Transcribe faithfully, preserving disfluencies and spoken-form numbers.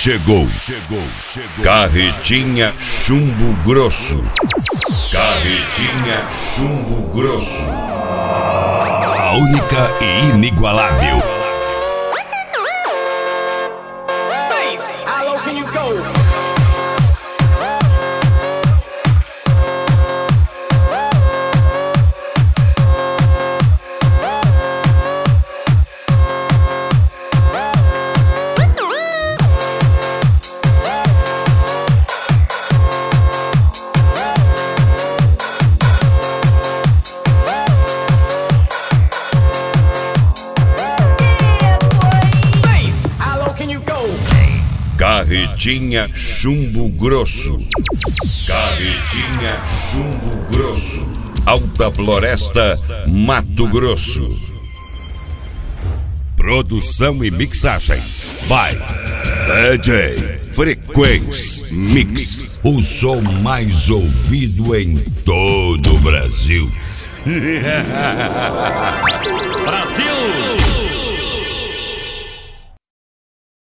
chegou, chegou, chegou. Carretinha Chumbo Grosso. Carretinha Chumbo Grosso. A única e inigualável. How low can you go? Carretinha Chumbo Grosso. Carretinha Chumbo Grosso. Alta Floresta, Mato Grosso. Produção e mixagem by D J Frequência Mix. O som mais ouvido em todo o Brasil. Brasil!